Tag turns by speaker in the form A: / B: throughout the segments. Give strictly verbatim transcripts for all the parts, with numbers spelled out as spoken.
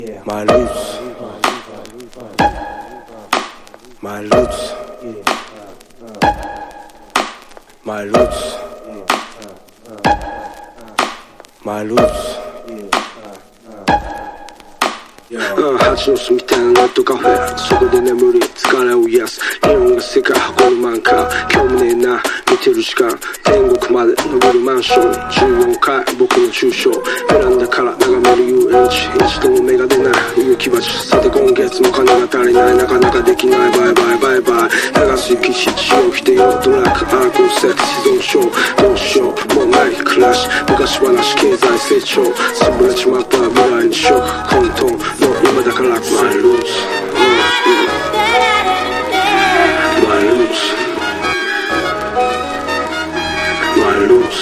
A: My roots, my roots, my roots, my roots.
B: 蜂の巣みたいなネットカフェ、そこで眠り疲れを癒す日本が世界誇る漫画、興味ねえな見てる時間、天国まで伸びるマンションじゅうよんかい僕の住所、ベランダから眺める遊園地、一度も芽が出ない勇気鉢、さて今月も金が足りない、なかなかできない、バイバイバイバイ流す雪し潮来てよ、ドラッグアルコールセックス依存症、どうしようもうない暮らし、昔話経済成長、潰れちまった未来にショック、混沌の今だから My roots, my roots, my roots,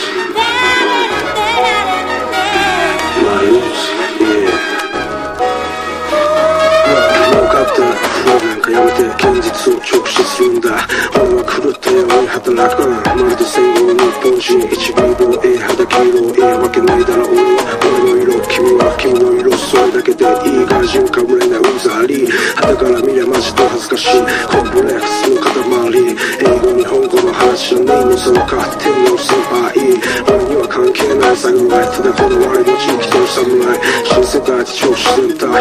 B: my roots, yeah. もうかったら不安なんかやめて現実を直視するんだ。俺は狂ったように働く、まるで戦後の日本人、一ビーボー、ええ肌黄色い、いやわけないだろ俺は俺の色、君は君の色、それだけでいい外人かぶれないうざり、旗から見りゃマジと恥ずかしいコンプレックスの塊、英語日本語の話じゃねえのその勝手の先輩、俺には関係ないサグライ、ただこだわりの地域と侍、新世代って調子してんだ